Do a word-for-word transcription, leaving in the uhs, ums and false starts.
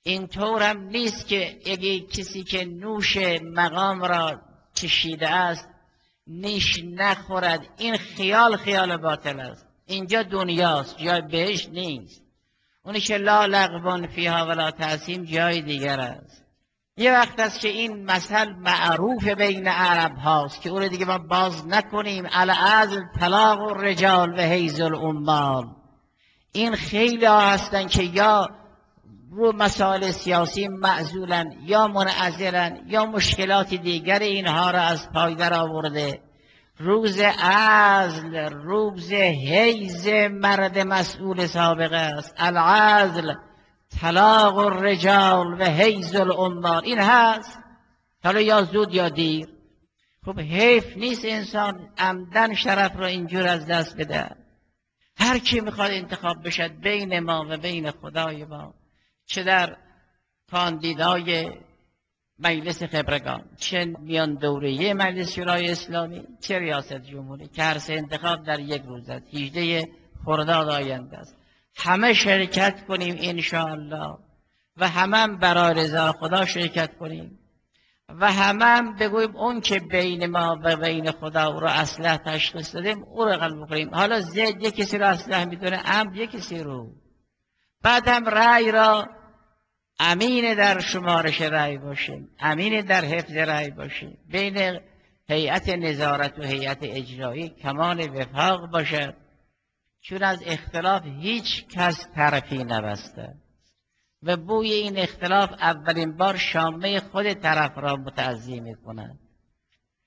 اینطور هم نیست که اگه کسی که نوش مقام را چشیده است نیش نخورد، این خیال خیال باطل است. اینجا دنیاست، جای بهش نیست. اونی که لا لغو فیها ولا تأثیم جای دیگر است. یه وقت است که این مثل معروف بین عرب هاست که اون دیگه ما باز نکنیم. العزل طلاق الرجال و حیز العمال. این خیلی ها هستن که یا رو مسائل سیاسی معزولن یا منعزلن یا مشکلات دیگر اینها را از پای در آورده. روز عزل روز حیز مرد مسئول سابقه است. العزل طلاق الرجال و حیز العمال. این هست حالا یا زود یا دیر. خب حیف نیست انسان عمدن شرف را اینجور از دست بده. هر کی میخواد انتخاب بشد بین ما و بین خدای ما، چه در کاندیدای مجلس خبرگان، چه میان دوره‌ای مجلس شورای اسلامی، چه ریاست جمهوری، که هر سه انتخاب در یک روز است، هجده خرداد آینده است. همه شرکت کنیم انشاءالله و همه برای رضا خدا شرکت کنیم و همه بگوییم اون که بین ما و بین خدا را اصلح تشخیص دادیم او را قبول کنیم. حالا زید یک کسی را اصلح میدونه، عمد یک کسی رو. بعد هم رأی را امین در شمارش رأی باشیم، امین در حفظ رأی باشیم، بین هیئت نظارت و هیئت اجرایی کمال وفاق باشد، چون از اختلاف هیچ کس طرفی نبسته و بوی این اختلاف اولین بار شامه خود طرف را متعزی می کند.